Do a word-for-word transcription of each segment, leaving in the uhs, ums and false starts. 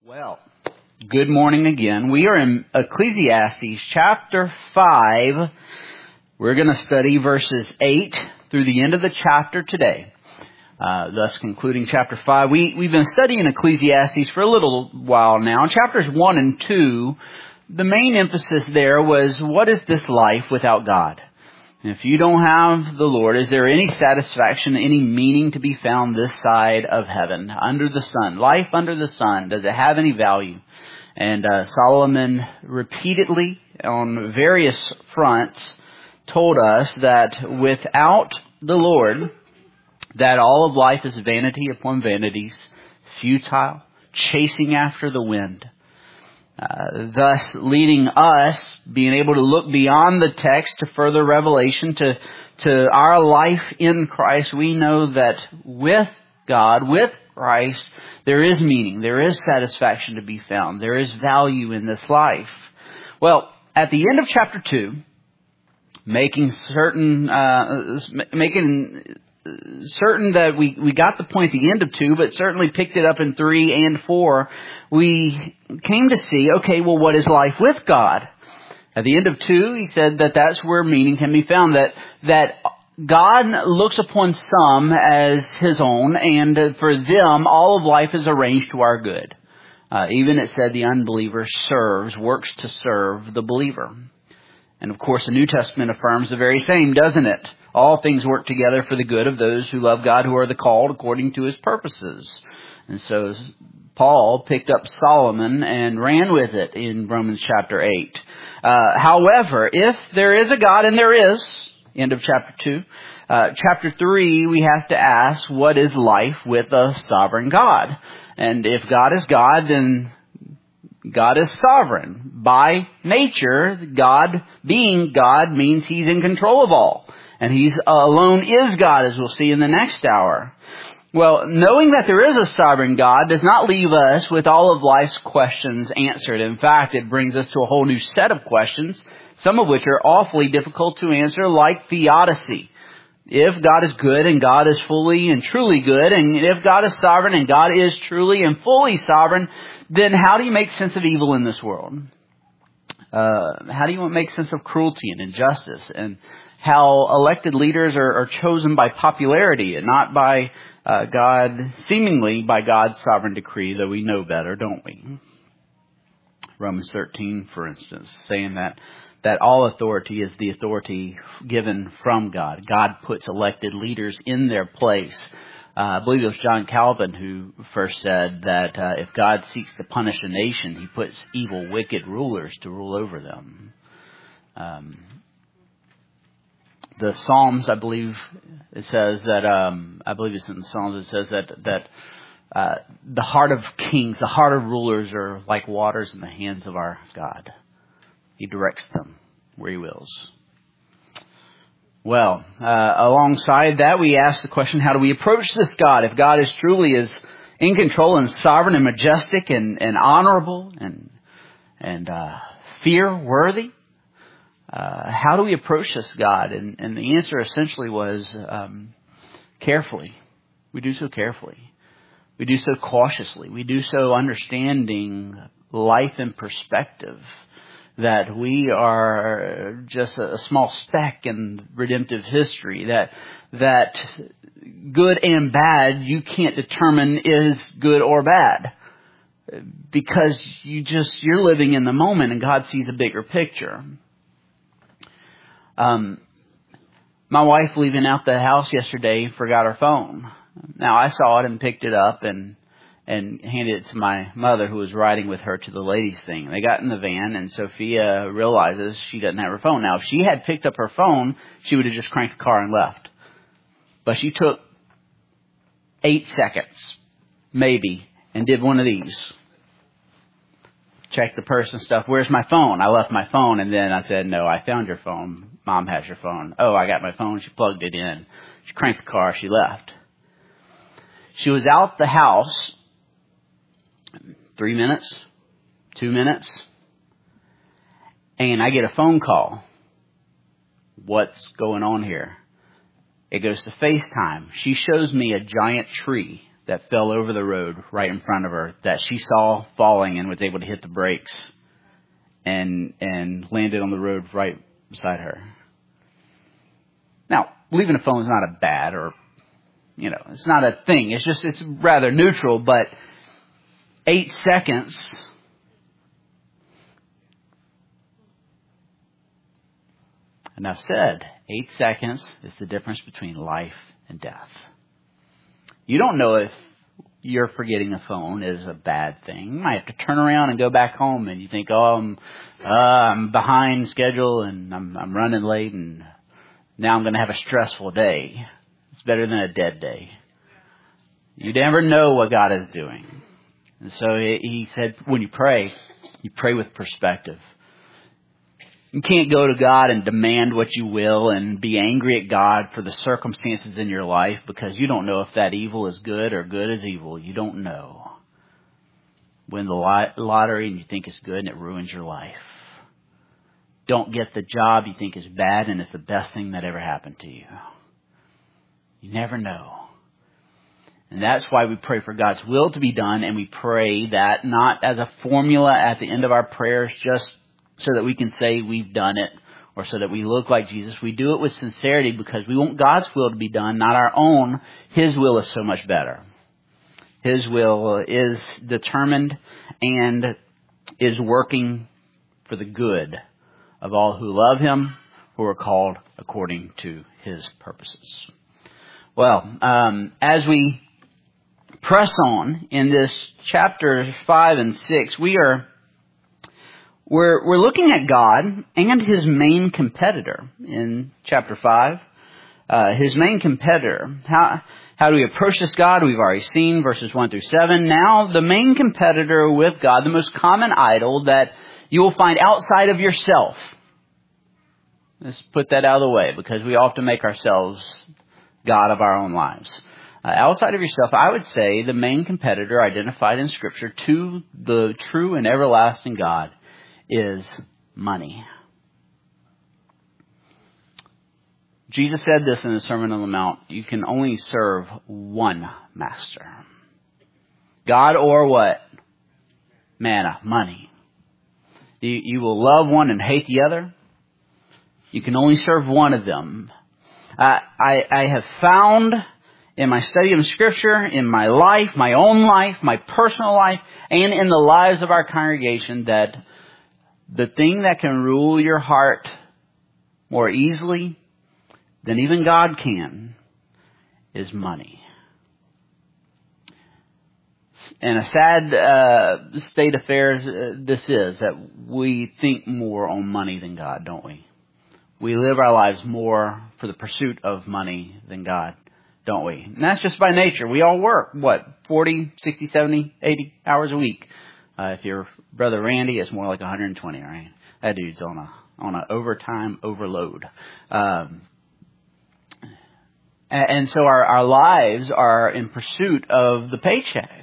Well, good morning again. We are in Ecclesiastes chapter five. We're going to study verses eight through the end of the chapter today, uh, thus concluding chapter five. We, we've been studying Ecclesiastes for a little while now. In chapters one and two, the main emphasis there was, what is this life without God? If you don't have the Lord, is there any satisfaction, any meaning to be found this side of heaven, under the sun? Life under the sun, does it have any value? And uh, Solomon repeatedly, on various fronts, told us that without the Lord, that all of life is vanity upon vanities, futile, chasing after the wind. Uh, thus leading us, being able to look beyond the text to further revelation, to, to our life in Christ. We know that with God, with Christ, there is meaning, there is satisfaction to be found, there is value in this life. Well, at the end of chapter two, making certain, uh, making certain that we, we got the point at the end of two, but certainly picked it up in three and four, we came to see, okay, well, what is life with God? At the end of two, he said that that's where meaning can be found, that, that God looks upon some as His own, and for them, all of life is arranged to our good. Uh, even it said the unbeliever serves, works to serve the believer. And of course, the New Testament affirms the very same, doesn't it? All things work together for the good of those who love God, who are the called according to His purposes. And so Paul picked up Solomon and ran with it in Romans chapter eight. Uh, however, if there is a God, and there is, end of chapter two, uh, chapter three, we have to ask, what is life with a sovereign God? And if God is God, then God is sovereign. By nature, God being God means He's in control of all. And He's alone is God, as we'll see in the next hour. Well, knowing that there is a sovereign God does not leave us with all of life's questions answered. In fact, it brings us to a whole new set of questions, some of which are awfully difficult to answer, like theodicy. If God is good and God is fully and truly good, and if God is sovereign and God is truly and fully sovereign, then how do you make sense of evil in this world? Uh, how do you make sense of cruelty and injustice, and how elected leaders are, are chosen by popularity and not by uh, God, seemingly by God's sovereign decree, though we know better, don't we? Romans thirteen, for instance, saying that that all authority is the authority given from God. God puts elected leaders in their place. Uh, I believe it was John Calvin who first said that uh, if God seeks to punish a nation, He puts evil, wicked rulers to rule over them. Um, the Psalms, I believe it says that, um, I believe it's in the Psalms, it says that, that uh, the heart of kings, the heart of rulers are like waters in the hands of our God. He directs them where He wills. Well, uh, alongside that, we ask the question, how do we approach this God? If God is truly is in control and sovereign and majestic and, and honorable and and uh, fear-worthy, uh, how do we approach this God? And, and the answer essentially was um, carefully. We do so carefully. We do so cautiously. We do so understanding life in perspective, that we are just a small speck in redemptive history, that that good and bad you can't determine is good or bad, because you just you're living in the moment and God sees a bigger picture. Um, my wife, leaving out the house yesterday, forgot her phone. Now I saw it and picked it up and and handed it to my mother, who was riding with her to the ladies' thing. They got in the van, and Sophia realizes she doesn't have her phone. Now, if she had picked up her phone, she would have just cranked the car and left. But she took eight seconds, maybe, and did one of these. Checked the purse and stuff. Where's my phone? I left my phone, and then I said, no, I found your phone. Mom has your phone. Oh, I got my phone. She plugged it in. She cranked the car. She left. She was out the house Three minutes, two minutes, and I get a phone call. What's going on here? It goes to FaceTime. She shows me a giant tree that fell over the road right in front of her that she saw falling and was able to hit the brakes and and landed on the road right beside her. Now, leaving a phone is not a bad or, you know, it's not a thing. It's just, it's rather neutral, but eight seconds and I've said eight seconds is the difference between life and death. You don't know if you're forgetting a phone is a bad thing. You might have to turn around and go back home and you think, oh, I'm, uh, I'm behind schedule and I'm, I'm running late and now I'm going to have a stressful day. It's better than a dead day. You never know what God is doing. And so he said, when you pray, you pray with perspective. You can't go to God and demand what you will and be angry at God for the circumstances in your life because you don't know if that evil is good or good is evil. You don't know. Win the lottery and you think it's good and it ruins your life. Don't get the job you think is bad and it's the best thing that ever happened to you. You never know. And that's why we pray for God's will to be done, and we pray that not as a formula at the end of our prayers just so that we can say we've done it or so that we look like Jesus. We do it with sincerity because we want God's will to be done, not our own. His will is so much better. His will is determined and is working for the good of all who love Him, who are called according to His purposes. Well, um, as we press on in this chapter five and six, we are we're we're looking at God and His main competitor in chapter five. Uh, his main competitor. How how do we approach this God? We've already seen verses one through seven. Now, the main competitor with God, the most common idol that you will find outside of yourself. Let's put that out of the way because we often make ourselves God of our own lives. Uh, outside of yourself, I would say the main competitor identified in Scripture to the true and everlasting God is money. Jesus said this in the Sermon on the Mount. You can only serve one master. God or what? Manna, money. You, you will love one and hate the other. You can only serve one of them. Uh, I, I have found in my study of Scripture, in my life, my own life, my personal life, and in the lives of our congregation that the thing that can rule your heart more easily than even God can is money. And a sad uh, state of affairs uh, this is, that we think more on money than God, don't we? We live our lives more for the pursuit of money than God, don't we? And that's just by nature. We all work, what, forty, sixty, seventy, eighty hours a week. Uh, if you're Brother Randy, it's more like one hundred twenty, right? That dude's on a on an overtime overload. Um, and, and so our, our lives are in pursuit of the paycheck.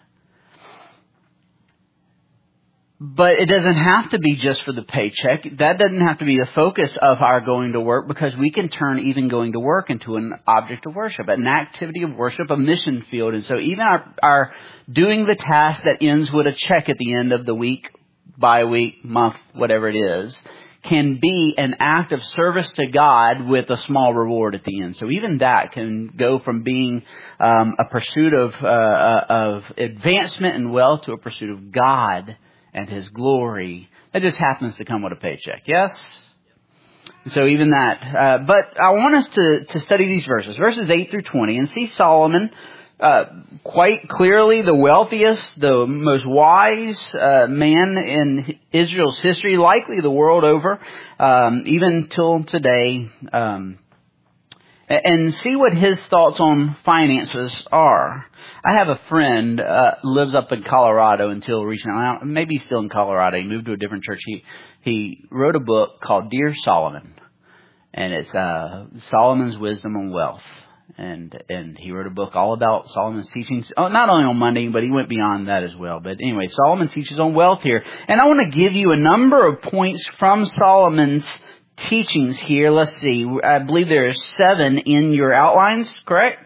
But it doesn't have to be just for the paycheck. That doesn't have to be the focus of our going to work, because we can turn even going to work into an object of worship, an activity of worship, a mission field. And so even our, our doing the task that ends with a check at the end of the week, bi-week, month, whatever it is, can be an act of service to God with a small reward at the end. So even that can go from being um, a pursuit of, uh, of advancement and wealth to a pursuit of God and His glory. That just happens to come with a paycheck. Yes? And so even that. Uh, but I want us to, to study these verses, verses eight through twenty, and see Solomon uh, quite clearly the wealthiest, the most wise uh, man in Israel's history, likely the world over, um, even till today, um, and see what his thoughts on finances are. I have a friend uh lives up in Colorado until recently. Maybe he's still in Colorado. He moved to a different church. He he wrote a book called Dear Solomon, and it's uh Solomon's Wisdom on Wealth. And and he wrote a book all about Solomon's teachings, oh, not only on money, but he went beyond that as well. But anyway, Solomon teaches on wealth here. And I want to give you a number of points from Solomon's teachings here. Let's see. I believe there are seven in your outlines, correct?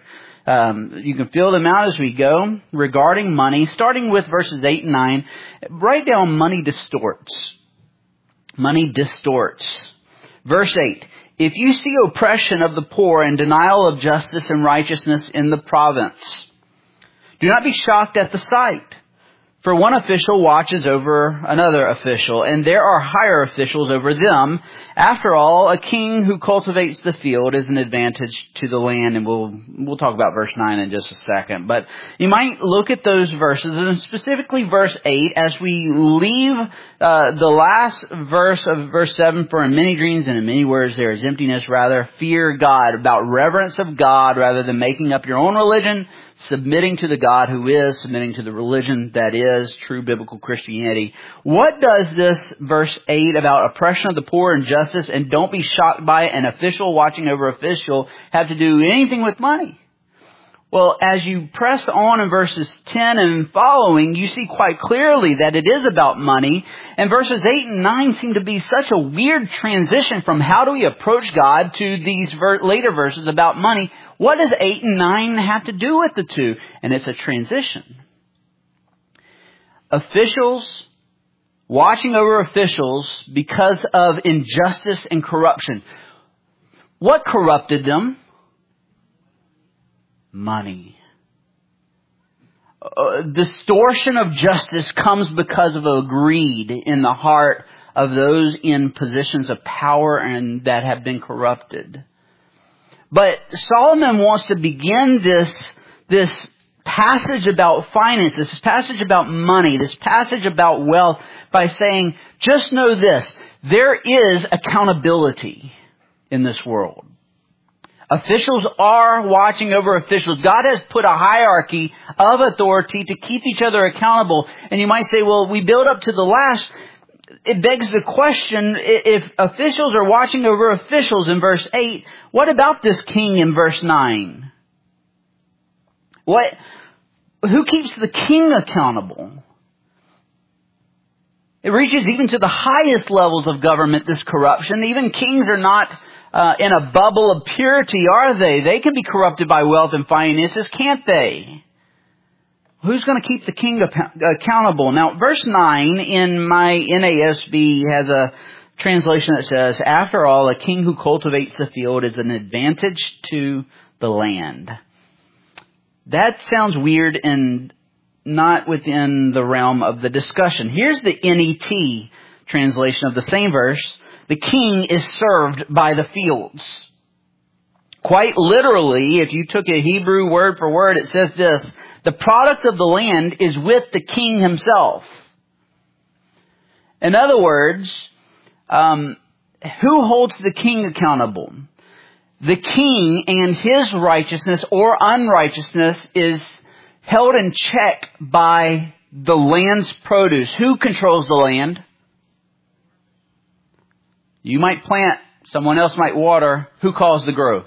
Um, you can fill them out as we go. Regarding money, starting with verses eight and nine, write down money distorts. Money distorts. Verse eight, if you see oppression of the poor and denial of justice and righteousness in the province, do not be shocked at the sight. For one official watches over another official, and there are higher officials over them. After all, a king who cultivates the field is an advantage to the land, and we'll we'll talk about verse nine in just a second. But you might look at those verses, and specifically verse eight, as we leave uh, the last verse of verse seven, for in many dreams and in many words there is emptiness, rather fear God, about reverence of God rather than making up your own religion, submitting to the God who is, submitting to the religion that is true biblical Christianity. What does this verse eight about oppression of the poor and justice and don't be shocked by an official watching over official have to do anything with money? Well, as you press on in verses ten and following, you see quite clearly that it is about money. And verses eight and nine seem to be such a weird transition from how do we approach God to these ver- later verses about money. What does eight and nine have to do with the two? And it's a transition. Officials watching over officials because of injustice and corruption. What corrupted them? Money. Uh, distortion of justice comes because of a greed in the heart of those in positions of power and that have been corrupted. But Solomon wants to begin this, this passage about finance, this passage about money, this passage about wealth by saying, just know this, there is accountability in this world. Officials are watching over officials. God has put a hierarchy of authority to keep each other accountable. And you might say, well, we build up to the last. It begs the question, if officials are watching over officials in verse eight, what about this king in verse nine? What, who keeps the king accountable? It reaches even to the highest levels of government, this corruption. Even kings are not uh, in a bubble of purity, are they? They can be corrupted by wealth and finances, can't they? Who's going to keep the king accountable? Now, verse nine in my N A S B has a translation that says, after all, a king who cultivates the field is an advantage to the land. That sounds weird and not within the realm of the discussion. Here's the N E T translation of the same verse. The king is served by the fields. Quite literally, if you took a Hebrew word for word, it says this: the product of the land is with the king himself. In other words, um, who holds the king accountable? The king and his righteousness or unrighteousness is held in check by the land's produce. Who controls the land? You might plant, someone else might water. Who calls the growth?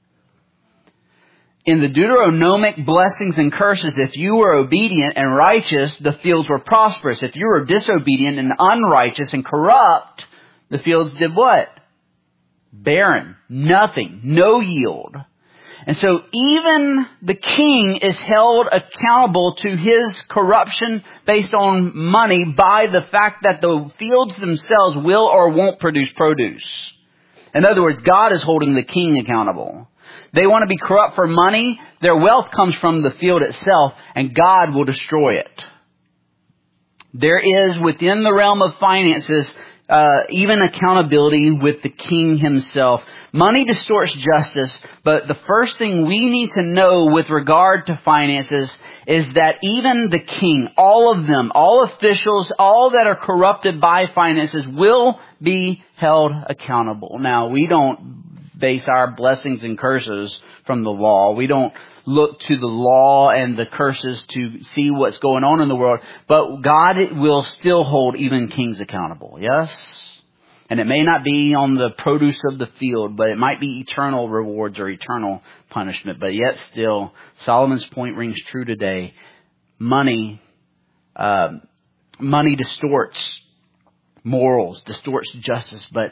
In the Deuteronomic blessings and curses, if you were obedient and righteous, the fields were prosperous. If you were disobedient and unrighteous and corrupt, the fields did what? Barren. Nothing. No yield. And so even the king is held accountable to his corruption based on money by the fact that the fields themselves will or won't produce produce. In other words, God is holding the king accountable. They want to be corrupt for money. Their wealth comes from the field itself, and God will destroy it. There is within the realm of finances Uh, even accountability with the king himself. Money distorts justice, but the first thing we need to know with regard to finances is that even the king, all of them, all officials, all that are corrupted by finances will be held accountable. Now, we don't base our blessings and curses from the law. We don't look to the law and the curses to see what's going on in the world. But God will still hold even kings accountable. Yes? And it may not be on the produce of the field, but it might be eternal rewards or eternal punishment. But yet still, Solomon's point rings true today. Money, uh, money distorts morals, distorts justice, but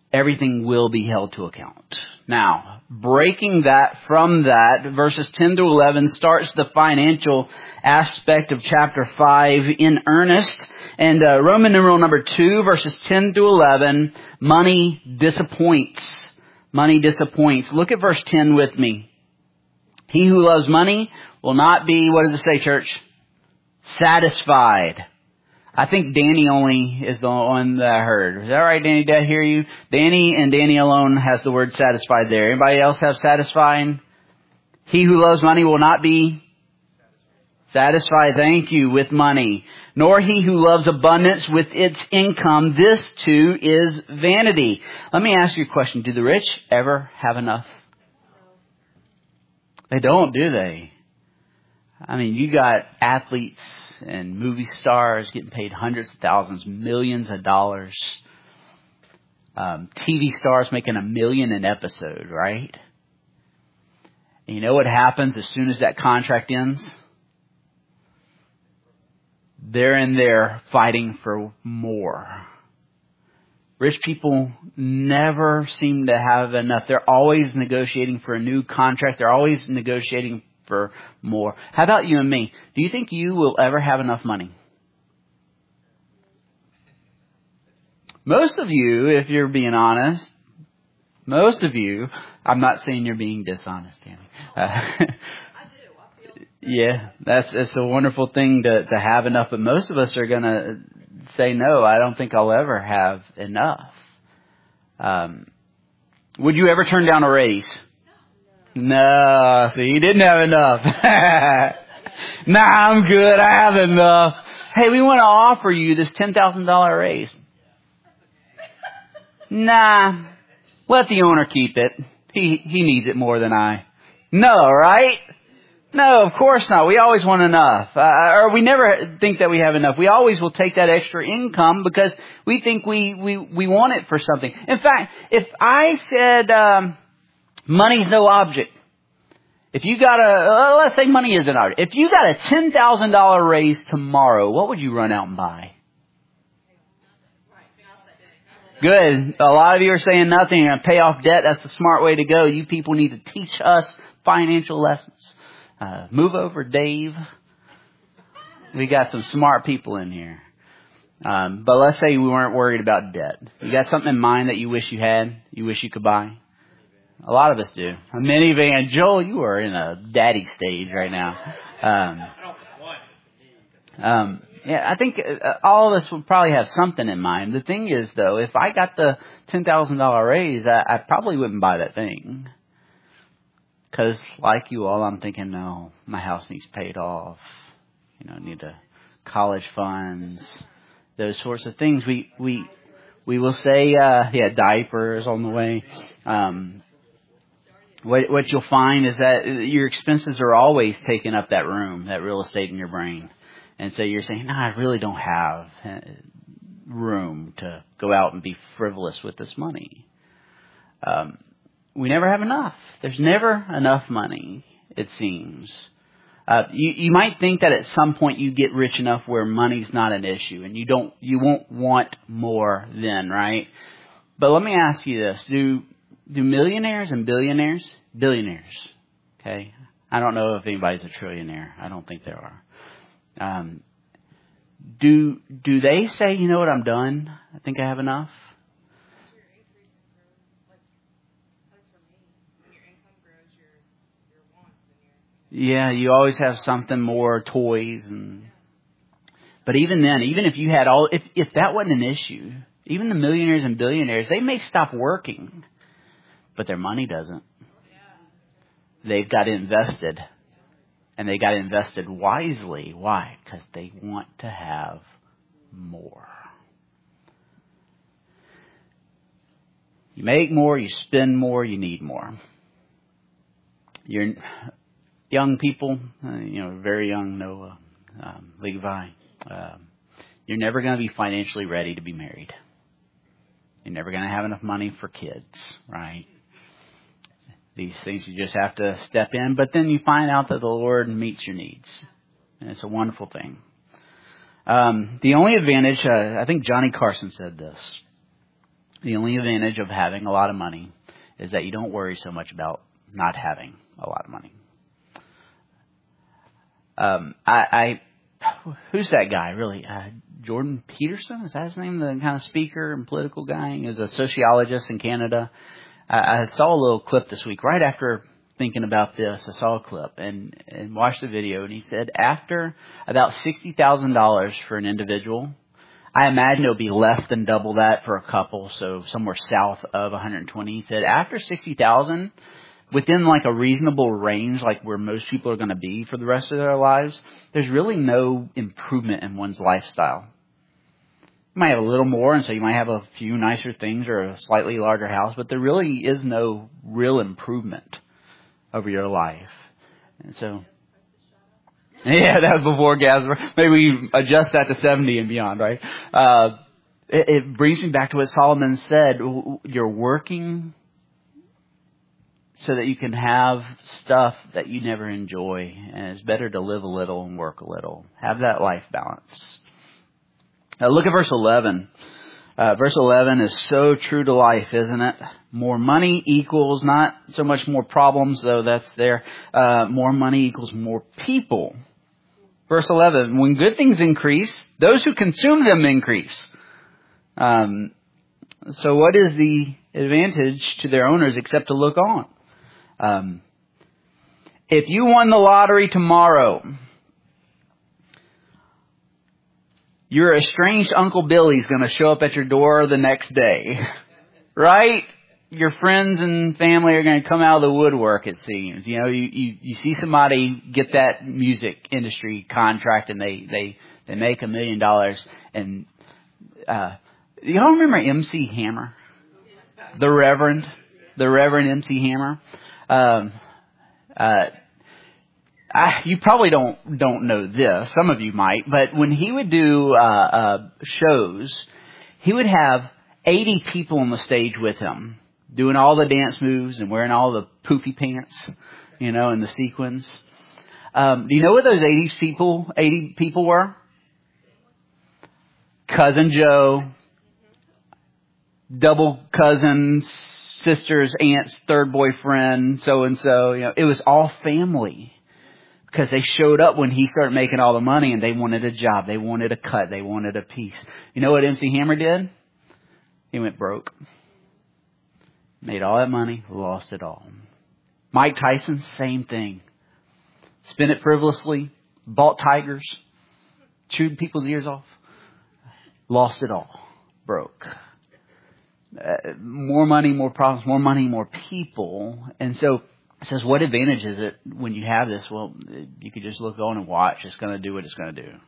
everything will be held to account. Now, breaking that from that, verses ten to eleven starts the financial aspect of chapter five in earnest. And uh, Roman numeral number two, verses ten to eleven, money disappoints. Money disappoints. Look at verse ten with me. He who loves money will not be, what does it say, church? Satisfied. I think Danny only is the one that I heard. Is that right, Danny? Did I hear you? Danny and Danny alone has the word satisfied there. Anybody else have satisfying? He who loves money will not be satisfied, thank you, with money. Nor he who loves abundance with its income. This too is vanity. Let me ask you a question. Do the rich ever have enough? They don't, do they? I mean, you got athletes and movie stars getting paid hundreds of thousands, millions of dollars. Um, T V stars making a million an episode, right? And you know what happens as soon as that contract ends? They're in there fighting for more. Rich people never seem to have enough. They're always negotiating for a new contract. They're always negotiating for more. How about you and me? Do you think you will ever have enough money? Most of you, if you're being honest, most of you, I'm not saying you're being dishonest, Tammy. Uh, I do. I feel yeah, that's it's a wonderful thing to, to have enough, but most of us are going to say, no, I don't think I'll ever have enough. Um, would you ever turn down a raise? No, see, you didn't have enough. Nah, I'm good. I have enough. Hey, we want to offer you this ten thousand dollars raise. Nah, let the owner keep it. He he needs it more than I. No, right? No, of course not. We always want enough. Uh, or we never think that we have enough. We always will take that extra income because we think we, we, we want it for something. In fact, if I said... Um, money's no object. If you got a, uh, let's say money is an object. If you got a ten thousand dollars raise tomorrow, what would you run out and buy? Good. A lot of you are saying nothing. You're going to pay off debt. That's the smart way to go. You people need to teach us financial lessons. Uh, move over, Dave. We got some smart people in here. Um, but let's say we weren't worried about debt. You got something in mind that you wish you had? You wish you could buy? A lot of us do. A minivan. Joel, you are in a daddy stage right now. Um, um, yeah, I think all of us would probably have something in mind. The thing is, though, if I got the ten thousand dollars raise, I, I probably wouldn't buy that thing. Because, like you all, I'm thinking, no, my house needs paid off. You know, I need a college funds, those sorts of things. We we we will say, uh, yeah, diapers on the way. Um, What, what you'll find is that your expenses are always taking up that room, that real estate in your brain. And so you're saying, no, I really don't have room to go out and be frivolous with this money. Um, we never have enough. There's never enough money, it seems. Uh, you, you might think that at some point you get rich enough where money's not an issue and you don't, you won't want more then, right? But let me ask you this. Do, Do millionaires and billionaires, billionaires, okay? I don't know if anybody's a trillionaire. I don't think there are. Um, do do they say, you know what, I'm done? I think I have enough? Yeah, you always have something more, toys, and but even then, even if you had all, if if that wasn't an issue, even the millionaires and billionaires, they may stop working. But their money doesn't. They've got invested. And they got invested wisely. Why? Because they want to have more. You make more, you spend more, you need more. You're young people, uh, you know, very young, Noah, um, Levi. Um, you're never going to be financially ready to be married. You're never going to have enough money for kids, right? These things you just have to step in, but then you find out that the Lord meets your needs. And it's a wonderful thing. Um, the only advantage, uh, I think Johnny Carson said this. The only advantage of having a lot of money is that you don't worry so much about not having a lot of money. Um, I, I, who's that guy really? Uh, Jordan Peterson, is that his name? The kind of speaker and political guy. He was a sociologist in Canada. I, I saw a little clip this week right after thinking about this. I saw a clip and, and watched the video, and he said after about sixty thousand dollars for an individual, I imagine it'll be less than double that for a couple, so somewhere south of one hundred twenty. He said after sixty thousand, within like a reasonable range, like where most people are going to be for the rest of their lives, there's really no improvement in one's lifestyle. You might have a little more, and so you might have a few nicer things or a slightly larger house, but there really is no real improvement over your life. And so, yeah, that was before gas. Maybe we adjust that to seventy and beyond, right? Uh, it, it brings me back to what Solomon said. You're working so that you can have stuff that you never enjoy. And it's better to live a little and work a little. Have that life balance. Now look at verse eleven. Uh, verse eleven is so true to life, isn't it? More money equals not so much more problems, though that's there. Uh, more money equals more people. Verse eleven, when good things increase, those who consume them increase. Um, so what is the advantage to their owners except to look on? Um, if you won the lottery tomorrow, your estranged Uncle Billy's going to show up at your door the next day, right? Your friends and family are going to come out of the woodwork, it seems. You know, you, you, you see somebody get that music industry contract and they, they, they make a million dollars. And, uh, y'all remember M C Hammer? The Reverend, the Reverend M C Hammer. Um, uh, I, you probably don't don't know this. Some of you might, but when he would do uh, uh, shows, he would have eighty people on the stage with him, doing all the dance moves and wearing all the poofy pants, you know, and the sequins. Um, do you know what those eighty people eighty people were? Cousin Joe, double cousins, sisters, aunts, third boyfriend, so and so. You know, it was all family. Because they showed up when he started making all the money and they wanted a job. They wanted a cut. They wanted a piece. You know what M C Hammer did? He went broke. Made all that money, lost it all. Mike Tyson, same thing. Spent it frivolously, bought tigers, chewed people's ears off, lost it all, broke. Uh, more money, more problems, more money, more people. And so, it says, what advantage is it when you have this? Well, you could just look on and watch. It's going to do what it's going to do.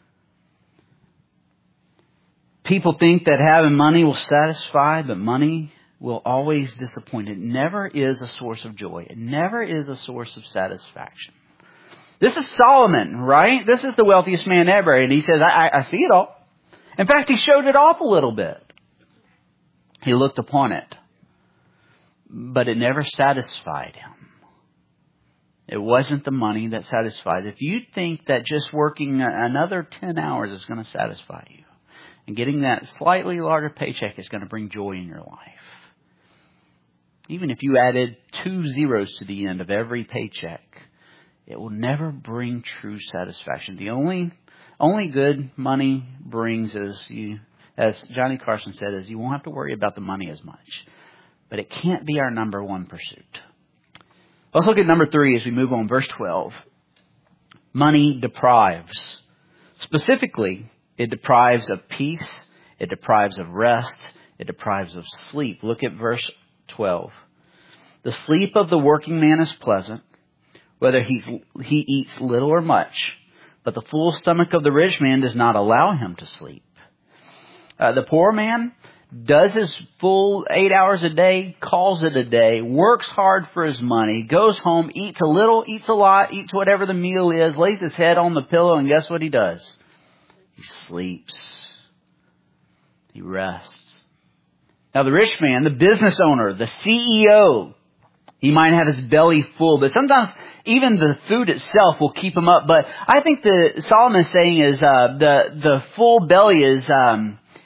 People think that having money will satisfy, but money will always disappoint. It never is a source of joy. It never is a source of satisfaction. This is Solomon, right? This is the wealthiest man ever. And he says, I, I see it all. In fact, he showed it off a little bit. He looked upon it. But it never satisfied him. It wasn't the money that satisfies. If you think that just working another ten hours is going to satisfy you, and getting that slightly larger paycheck is going to bring joy in your life, even if you added two zeros to the end of every paycheck, it will never bring true satisfaction. The only only good money brings is, you, as Johnny Carson said, is you won't have to worry about the money as much. But it can't be our number one pursuit. Let's look at number three as we move on. Verse twelve. Money deprives. Specifically, it deprives of peace. It deprives of rest. It deprives of sleep. Look at verse twelve. The sleep of the working man is pleasant, whether he, he eats little or much. But the full stomach of the rich man does not allow him to sleep. Uh, the poor man does his full eight hours a day, calls it a day, works hard for his money, goes home, eats a little, eats a lot, eats whatever the meal is, lays his head on the pillow, and guess what he does? He sleeps. He rests. Now the rich man, the business owner, the C E O, he might have his belly full, but sometimes even the food itself will keep him up. But I think the Solomon's saying is uh, the the full belly is um,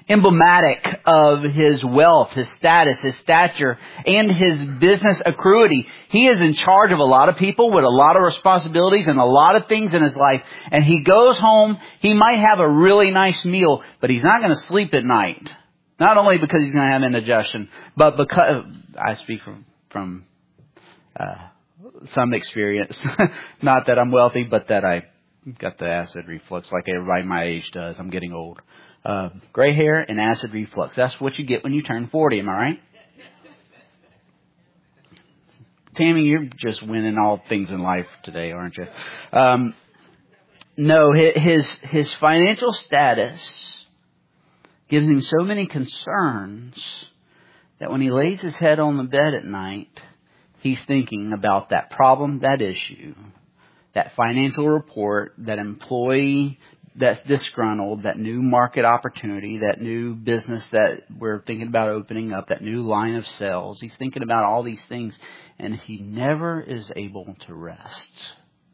emblematic of his wealth, his status, his stature, and his business accruity. He is in charge of a lot of people with a lot of responsibilities and a lot of things in his life. And he goes home, he might have a really nice meal, but he's not going to sleep at night. Not only because he's going to have indigestion, but because, I speak from, from uh, some experience. Not that I'm wealthy, but that I got the acid reflux like everybody my age does. I'm getting old. Uh, gray hair and acid reflux. That's what you get when you turn forty, am I right? Tammy, you're just winning all things in life today, aren't you? Um, no, his, his financial status gives him so many concerns that when he lays his head on the bed at night, he's thinking about that problem, that issue, that financial report, that employee that's disgruntled, that new market opportunity, that new business that we're thinking about opening up, that new line of sales. He's thinking about all these things, and he never is able to rest.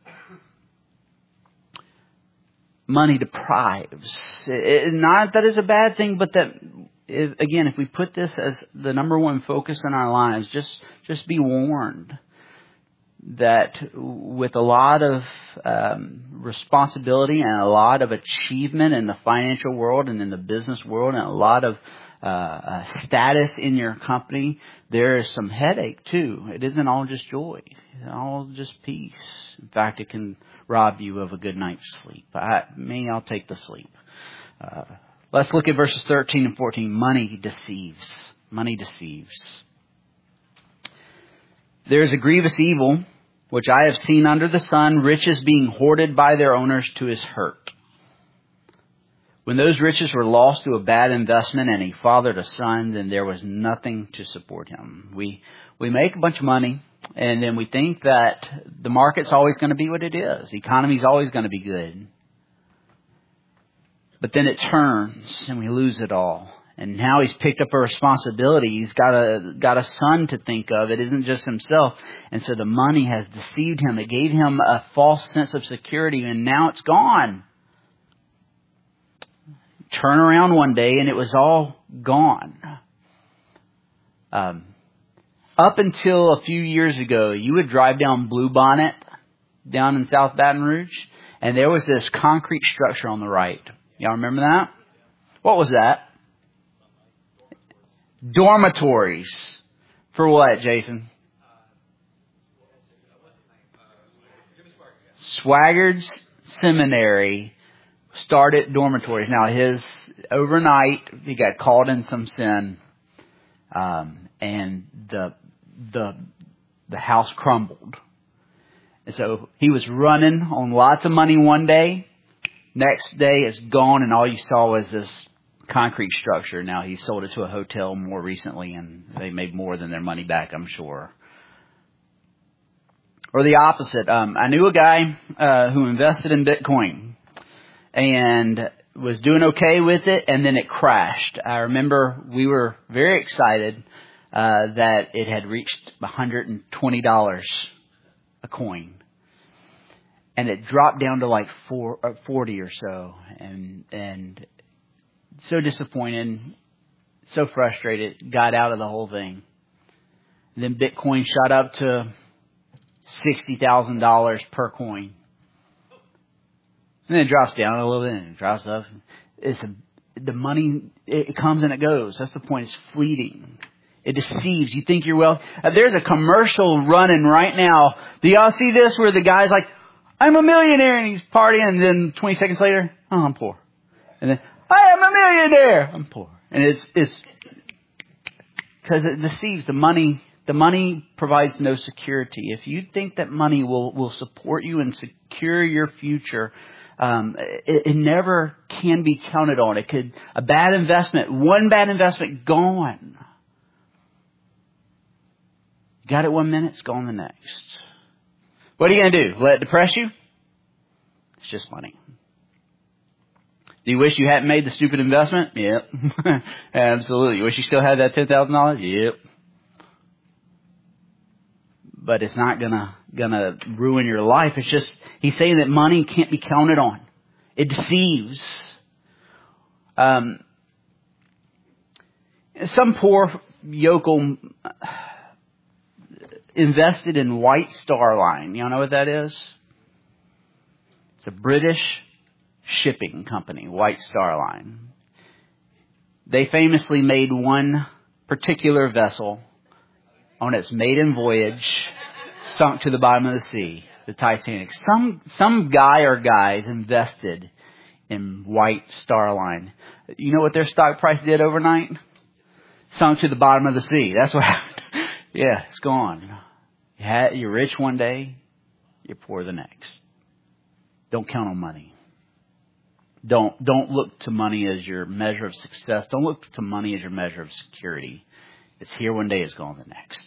Money deprives. It, not that is a bad thing, but that, if, again, if we put this as the number one focus in our lives, just just be warned that with a lot of um, responsibility and a lot of achievement in the financial world and in the business world and a lot of uh, uh, status in your company, there is some headache too. It isn't all just joy. It's all just peace. In fact, it can rob you of a good night's sleep. I, me, I'll take the sleep. Uh, let's look at verses thirteen and fourteen. Money deceives. Money deceives. There is a grievous evil which I have seen under the sun, riches being hoarded by their owners to his hurt. When those riches were lost to a bad investment and he fathered a son, then there was nothing to support him. We we make a bunch of money, and then we think that the market's always going to be what it is. The economy's always going to be good. But then it turns, and we lose it all. And now he's picked up a responsibility. He's got a got a son to think of. It isn't just himself. And so the money has deceived him. It gave him a false sense of security, and now it's gone. Turn around one day, and it was all gone. Um, up until a few years ago, you would drive down Bluebonnet, down in South Baton Rouge, and there was this concrete structure on the right. Y'all remember that? What was that? Dormitories. For what, Jason? Swaggards Seminary started dormitories. Now, his overnight, he got caught in some sin, um, and the the the house crumbled. And so he was running on lots of money one day. Next day, it's gone, and all you saw was this concrete structure. Now he sold it to a hotel more recently, and they made more than their money back, I'm sure. Or the opposite. Um, I knew a guy uh, who invested in Bitcoin and was doing okay with it, and then it crashed. I remember we were very excited uh, that it had reached one hundred twenty dollars a coin. And it dropped down to like four, or forty or so, and and so disappointed, so frustrated, got out of the whole thing. And then Bitcoin shot up to sixty thousand dollars per coin. And then it drops down a little bit and it drops up. It's a, the money, it comes and it goes. That's the point. It's fleeting. It deceives. You think you're well. Uh, there's a commercial running right now. Do y'all see this where the guy's like, I'm a millionaire, and he's partying, and then twenty seconds later, oh, I'm poor. And then, I am a millionaire. I'm poor. And it's, it's, because it deceives. The money, the money provides no security. If you think that money will, will support you and secure your future, um, it, it never can be counted on. It could, a bad investment, one bad investment, gone. Got it one minute, it's gone the next. What are you going to do? Let it depress you? It's just money. Do you wish you hadn't made the stupid investment? Yep. Absolutely. You wish you still had that ten thousand dollars? Yep. But it's not gonna, gonna ruin your life. It's just, he's saying that money can't be counted on. It deceives. Um, Some poor yokel invested in White Star Line. You know what that is? It's a British shipping company, White Star Line. They famously made one particular vessel on its maiden voyage, sunk to the bottom of the sea, the Titanic. Some some guy or guys invested in White Star Line. You know what their stock price did overnight? Sunk to the bottom of the sea. That's what happened. Yeah, it's gone. You're rich one day, you're poor the next. Don't count on money. Don't don't look to money as your measure of success. Don't look to money as your measure of security. It's here one day, it's gone the next.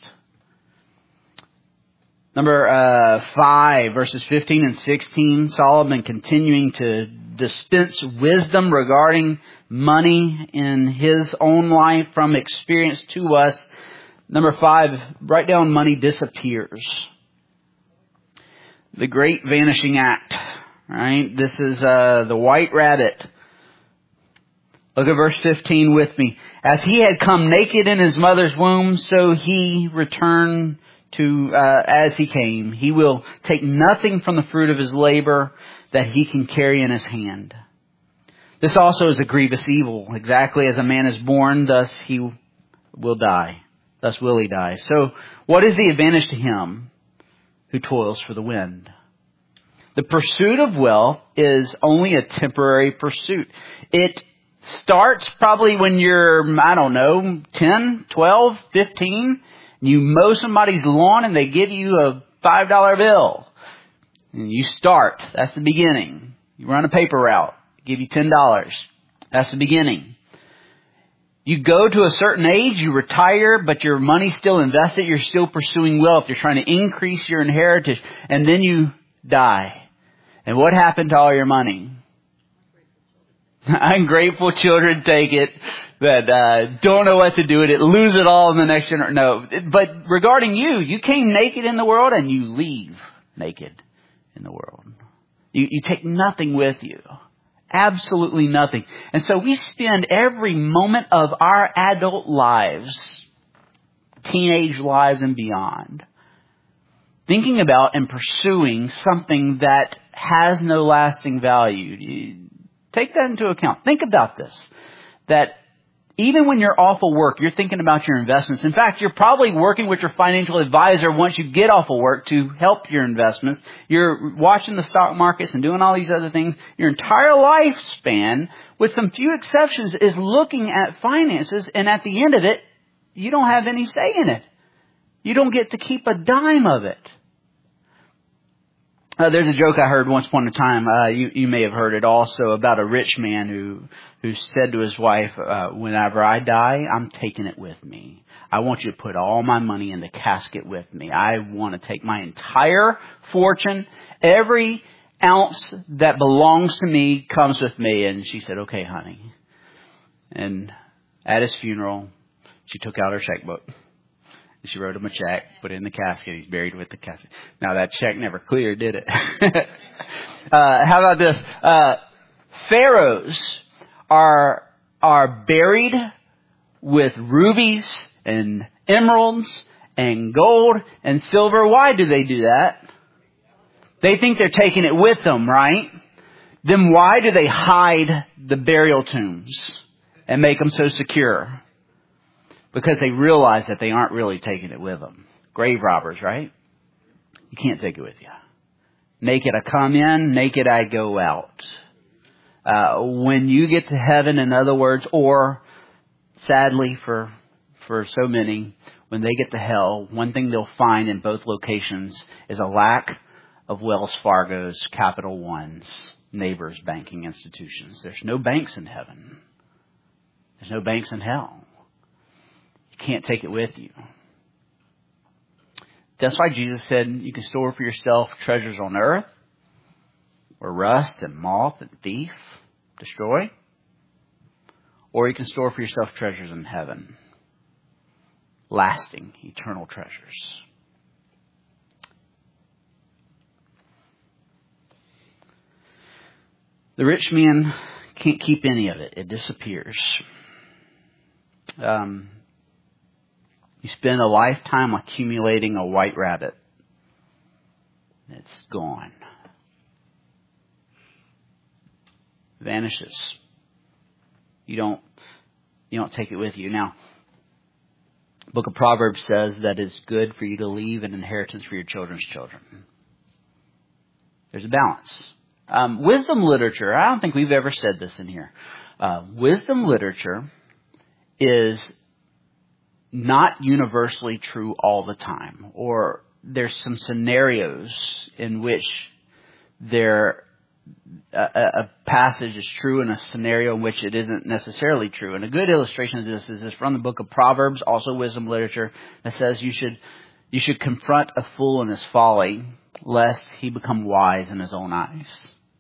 Number uh, five, verses fifteen and sixteen, Solomon continuing to dispense wisdom regarding money in his own life from experience to us. Number five, write down money disappears. The great vanishing act, right? This is uh, the white rabbit. Look at verse fifteen with me. As he had come naked in his mother's womb, so he returned to uh, as he came. He will take nothing from the fruit of his labor that he can carry in his hand. This also is a grievous evil. Exactly as a man is born, thus he will die. Thus will he die. So what is the advantage to him who toils for the wind? The pursuit of wealth is only a temporary pursuit. It starts probably when you're, I don't know, ten, twelve, fifteen. You mow somebody's lawn and they give you a five dollar bill. And you start. That's the beginning. You run a paper route. Give you ten dollars. That's the beginning. You go to a certain age, you retire, but your money's still invested. You're still pursuing wealth. You're trying to increase your inheritance. And then you die. And what happened to all your money? Ungrateful children take it, that uh, don't know what to do with it, lose it all in the next generation. No, but regarding you, you came naked in the world and you leave naked in the world. You, you take nothing with you. Absolutely nothing. And so we spend every moment of our adult lives, teenage lives and beyond, thinking about and pursuing something that has no lasting value. You take that into account. Think about this, that even when you're off of work, you're thinking about your investments. In fact, you're probably working with your financial advisor once you get off of work to help your investments. You're watching the stock markets and doing all these other things. Your entire lifespan, with some few exceptions, is looking at finances. And at the end of it, you don't have any say in it. You don't get to keep a dime of it. Uh, there's a joke I heard once upon a time. Uh, you, you may have heard it also, about a rich man who, who said to his wife, uh, whenever I die, I'm taking it with me. I want you to put all my money in the casket with me. I want to take my entire fortune. Every ounce that belongs to me comes with me. And she said, okay, honey. And at his funeral, she took out her checkbook. She wrote him a check, put it in the casket. He's buried with the casket. Now that check never cleared, did it? uh, how about this? Uh, pharaohs are are buried with rubies and emeralds and gold and silver. Why do they do that? They think they're taking it with them, right? Then why do they hide the burial tombs and make them so secure? Because they realize that they aren't really taking it with them. Grave robbers, right? You can't take it with you. Naked I come in, naked I go out. Uh, when you get to heaven, in other words, or sadly for for so many, when they get to hell, one thing they'll find in both locations is a lack of Wells Fargo's, Capital One's, Neighbors banking institutions. There's no banks in heaven. There's no banks in hell. Can't take it with you. That's why Jesus said you can store for yourself treasures on earth, where rust and moth and thief destroy, or you can store for yourself treasures in heaven, lasting, eternal treasures. The rich man can't keep any of it. It disappears. Um, you spend a lifetime accumulating a white rabbit. It's gone. Vanishes. You don't, you don't take it with you. Now, the book of Proverbs says that it's good for you to leave an inheritance for your children's children. There's a balance. Um, wisdom literature, I don't think we've ever said this in here. Uh, wisdom literature is not universally true all the time. Or there's some scenarios in which there a, a passage is true in a scenario in which it isn't necessarily true. And a good illustration of this is from the book of Proverbs, also wisdom literature, that says you should you should confront a fool in his folly, lest he become wise in his own eyes.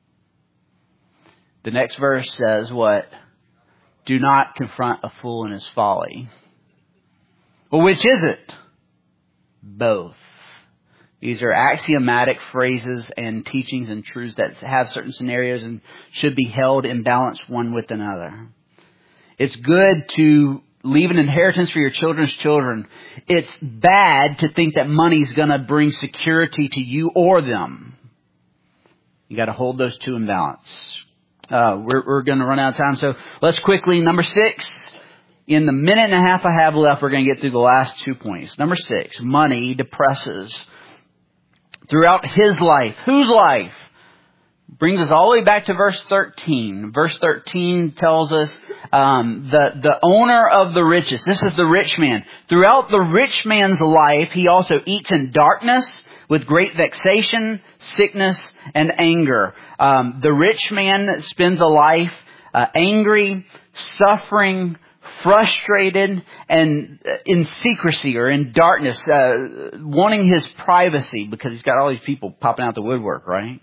The next verse says what? Do not confront a fool in his folly. Well, which is it? Both. These are axiomatic phrases and teachings and truths that have certain scenarios and should be held in balance one with another. It's good to leave an inheritance for your children's children. It's bad to think that money's going to bring security to you or them. You got to hold those two in balance. Uh, we're, we're going to run out of time, so let's quickly, number six. In the minute and a half I have left, we're going to get through the last two points. Number six, money depresses. Throughout his life, whose life? Brings us all the way back to verse thirteen. Verse thirteen tells us um, the, the owner of the riches. This is the rich man. Throughout the rich man's life, he also eats in darkness with great vexation, sickness, and anger. Um, the rich man spends a life uh, angry, suffering, frustrated, and in secrecy or in darkness, uh, wanting his privacy because he's got all these people popping out the woodwork, right?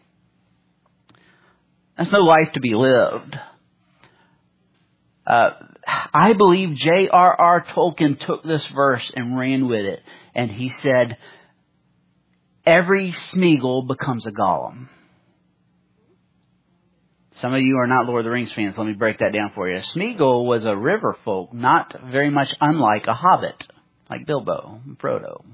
That's no life to be lived. Uh, I believe J R R Tolkien took this verse and ran with it. And he said, every Smeagol becomes a Gollum. Some of you are not Lord of the Rings fans. Let me break that down for you. Smeagol was a river folk, not very much unlike a hobbit, like Bilbo and Frodo.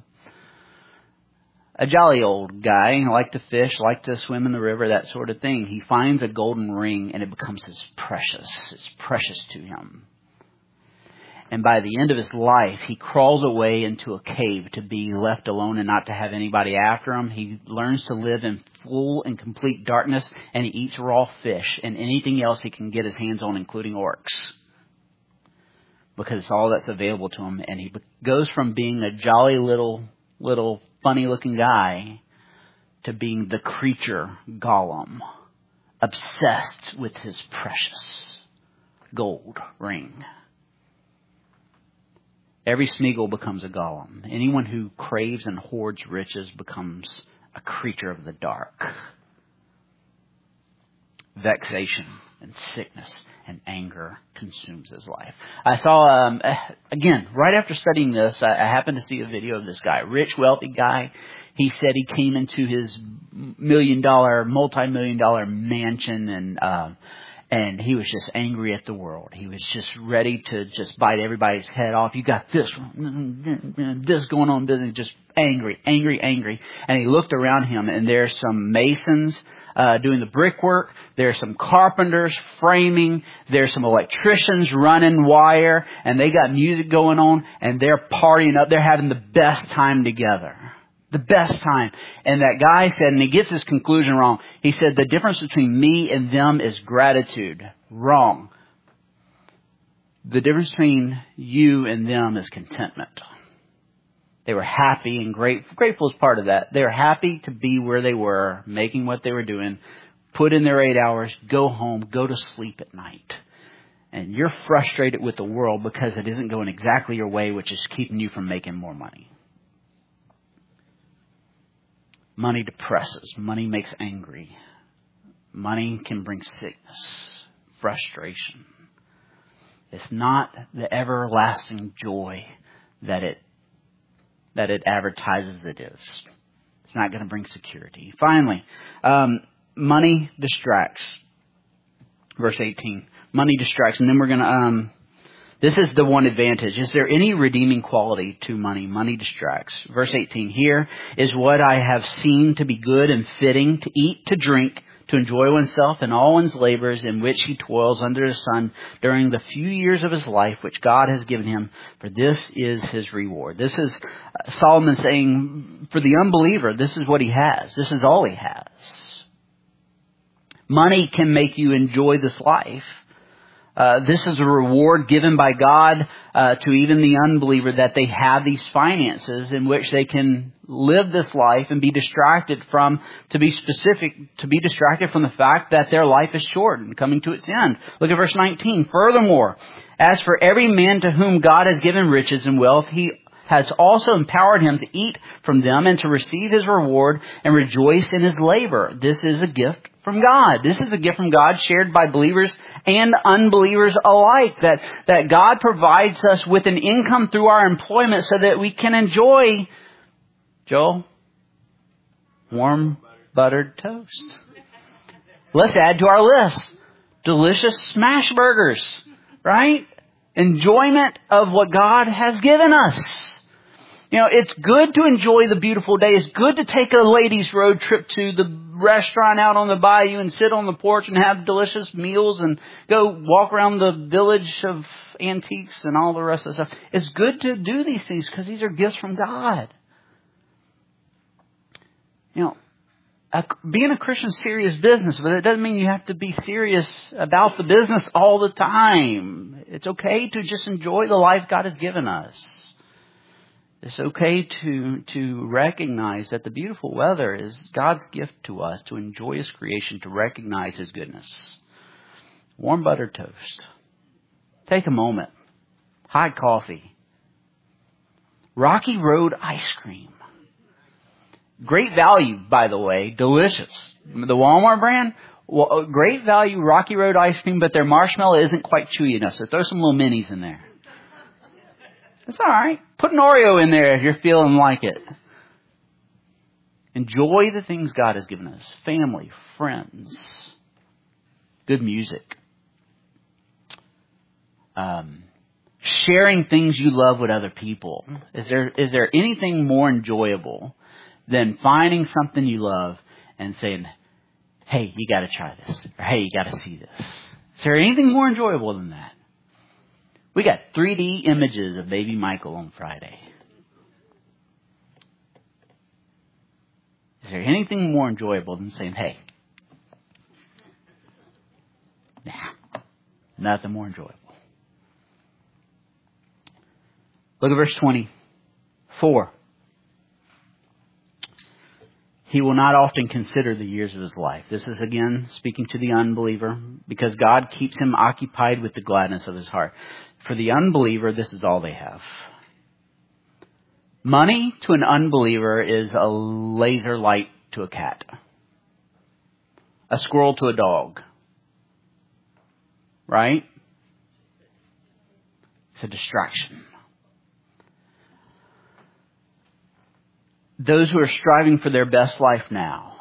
A jolly old guy, liked to fish, liked to swim in the river, that sort of thing. He finds a golden ring and it becomes his precious. It's precious to him. And by the end of his life, he crawls away into a cave to be left alone and not to have anybody after him. He learns to live in full and complete darkness, and he eats raw fish and anything else he can get his hands on, including orcs. Because it's all that's available to him. And he goes from being a jolly little, little funny-looking guy to being the creature Gollum, obsessed with his precious gold ring. Every Smeagol becomes a Gollum. Anyone who craves and hoards riches becomes a creature of the dark. Vexation and sickness and anger consumes his life. I saw, um, again, right after studying this, I, I happened to see a video of this guy, rich, wealthy guy. He said he came into his million dollar, multi-million dollar mansion and, uh, And he was just angry at the world. He was just ready to just bite everybody's head off. You got this, this going on, business, just angry, angry, angry. And he looked around him, and there's some masons uh, doing the brickwork. There's some carpenters framing. There's some electricians running wire, and they got music going on, and they're partying up. They're having the best time together. The best time. And that guy said, and he gets his conclusion wrong. He said, the difference between me and them is gratitude. Wrong. The difference between you and them is contentment. They were happy and grateful. Grateful is part of that. They were happy to be where they were, making what they were doing, put in their eight hours, go home, go to sleep at night. And you're frustrated with the world because it isn't going exactly your way, which is keeping you from making more money. Money depresses. Money makes angry. Money can bring sickness, frustration. It's not the everlasting joy that it that it advertises it is. It's not going to bring security. Finally, um, money distracts. Verse eighteen. Money distracts. And then we're going to um, This is the one advantage. Is there any redeeming quality to money? Money distracts. Verse eighteen, here is what I have seen to be good and fitting, to eat, to drink, to enjoy oneself and all one's labors in which he toils under the sun during the few years of his life which God has given him, for this is his reward. This is Solomon saying, for the unbeliever, this is what he has. This is all he has. Money can make you enjoy this life. Uh, this is a reward given by God uh, to even the unbeliever, that they have these finances in which they can live this life and be distracted from, to be specific, to be distracted from the fact that their life is short and coming to its end. Look at verse nineteen. Furthermore, as for every man to whom God has given riches and wealth, he has also empowered him to eat from them and to receive his reward and rejoice in his labor. This is a gift from God. This is a gift from God shared by believers and unbelievers alike. That, that God provides us with an income through our employment so that we can enjoy, Joel, warm buttered toast. Let's add to our list. Delicious smash burgers, right? Enjoyment of what God has given us. You know, it's good to enjoy the beautiful day. It's good to take a ladies' road trip to the restaurant out on the bayou and sit on the porch and have delicious meals and go walk around the village of antiques and all the rest of the stuff. It's good to do these things because these are gifts from God. You know, a, being a Christian is serious business, but it doesn't mean you have to be serious about the business all the time. It's okay to just enjoy the life God has given us. It's okay to to recognize that the beautiful weather is God's gift to us, to enjoy His creation, to recognize His goodness. Warm buttered toast. Take a moment. Hot coffee. Rocky Road ice cream. Great value, by the way. Delicious. The Walmart brand, well, great value Rocky Road ice cream, but their marshmallow isn't quite chewy enough, so throw some little minis in there. It's all right. Put an Oreo in there if you're feeling like it. Enjoy the things God has given us. Family, friends, good music. Um, sharing things you love with other people. Is there is there anything more enjoyable than finding something you love and saying, hey, you got to try this. Or hey, you got to see this. Is there anything more enjoyable than that? We got three D images of baby Michael on Friday. Is there anything more enjoyable than saying, hey, nah, nothing more enjoyable. Look at verse twenty-four. He will not often consider the years of his life. This is again speaking to the unbeliever, because God keeps him occupied with the gladness of his heart. For the unbeliever, this is all they have. Money to an unbeliever is a laser light to a cat. A squirrel to a dog. Right? It's a distraction. Those who are striving for their best life now.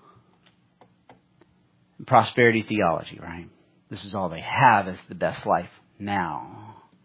Prosperity theology, right? This is all they have, is the best life now.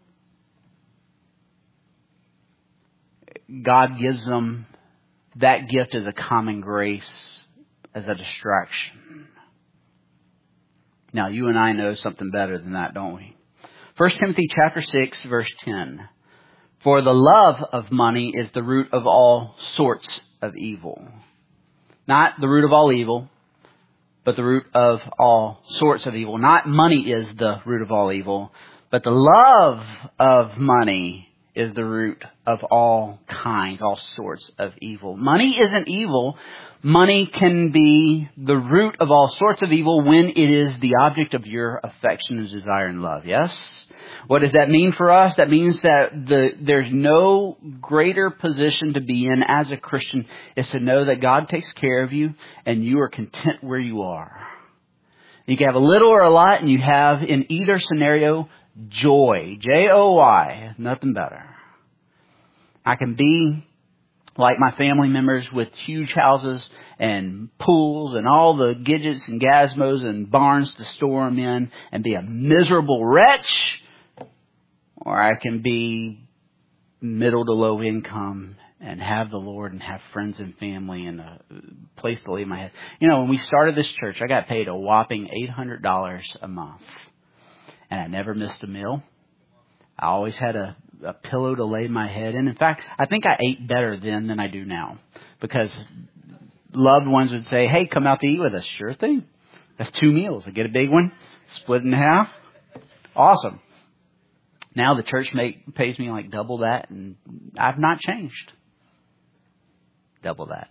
God gives them that gift as a common grace, as a distraction. Now, you and I know something better than that, don't we? First Timothy chapter six, verse ten. For the love of money is the root of all sorts of evil. Not the root of all evil, but the root of all sorts of evil. Not money is the root of all evil, but the love of money is the root of all kinds, all sorts of evil. Money isn't evil. Money can be the root of all sorts of evil when it is the object of your affection and desire and love. Yes? What does that mean for us? That means that the, there's no greater position to be in as a Christian is to know that God takes care of you and you are content where you are. You can have a little or a lot, and you have in either scenario joy. J O Y. Nothing better. I can be like my family members with huge houses and pools and all the gadgets and gazmos and barns to store them in and be a miserable wretch. or I can be middle to low income and have the Lord and have friends and family and a place to lay my head. You know, when we started this church, I got paid a whopping eight hundred dollars a month. And I never missed a meal. I always had a, a pillow to lay my head in. In fact, I think I ate better then than I do now. Because loved ones would say, hey, come out to eat with us. Sure thing. That's two meals. I get a big one, split in half. Awesome. Now the church make, pays me like double that, and I've not changed. Double that.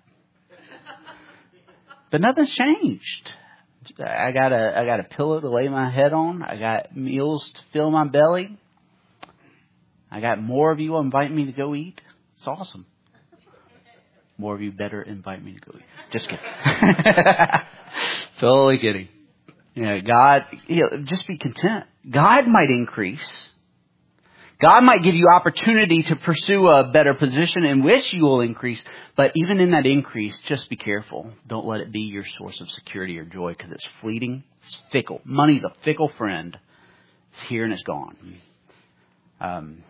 But nothing's changed. I got a I got a pillow to lay my head on. I got meals to fill my belly. I got more of you inviting me to go eat. It's awesome. More of you better invite me to go eat. Just kidding. Totally kidding. You know, God, you know, just be content. God might increase. God might give you opportunity to pursue a better position in which you will increase. But even in that increase, just be careful. Don't let it be your source of security or joy, because it's fleeting. It's fickle. Money's a fickle friend. It's here and it's gone. Um,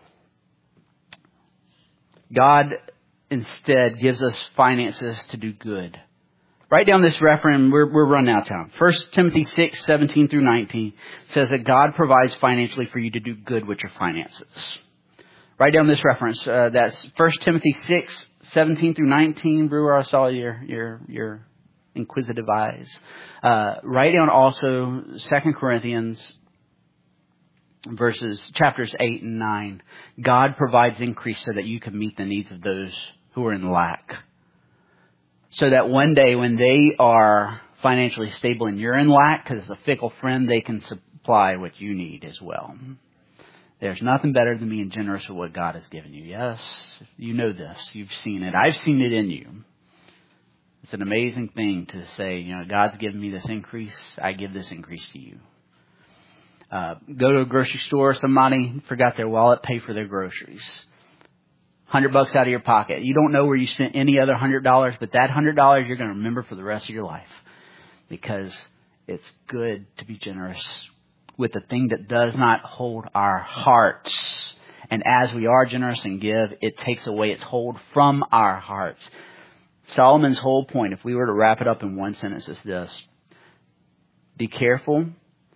God instead gives us finances to do good. Write down this reference. We're, we're running out of time. First Timothy six, seventeen through nineteen says that God provides financially for you to do good with your finances. Write down this reference. Uh, that's First Timothy six, seventeen through nineteen. Brewer, I saw your, your, your inquisitive eyes. Uh, write down also Second Corinthians verses, chapters eight and nine. God provides increase so that you can meet the needs of those who are in lack. So that one day when they are financially stable and you're in lack, because it's a fickle friend, they can supply what you need as well. There's nothing better than being generous with what God has given you. Yes, you know this. You've seen it. I've seen it in you. It's an amazing thing to say, you know, God's given me this increase. I give this increase to you. Uh, go to a grocery store. Somebody forgot their wallet. Pay for their groceries. Hundred bucks out of your pocket. You don't know where you spent any other hundred dollars, but that hundred dollars you're going to remember for the rest of your life, because it's good to be generous with the thing that does not hold our hearts. And as we are generous and give, it takes away its hold from our hearts. Solomon's whole point, if we were to wrap it up in one sentence, is this: be careful.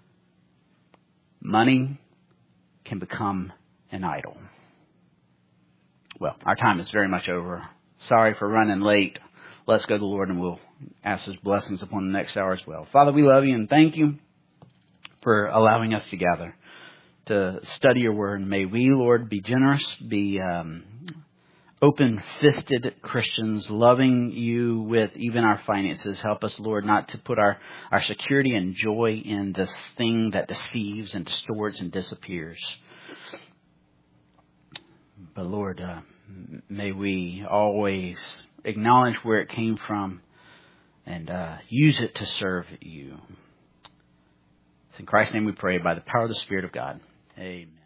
Money can become an idol. Well, our time is very much over. Sorry for running late. Let's go to the Lord, and we'll ask His blessings upon the next hour as well. Father, we love you and thank you for allowing us to gather to study your word. May we, Lord, be generous, be um, open-fisted Christians, loving you with even our finances. Help us, Lord, not to put our, our security and joy in this thing that deceives and distorts and disappears. But Lord, uh, may we always acknowledge where it came from and uh, use it to serve you. It's in Christ's name we pray, by the power of the Spirit of God. Amen.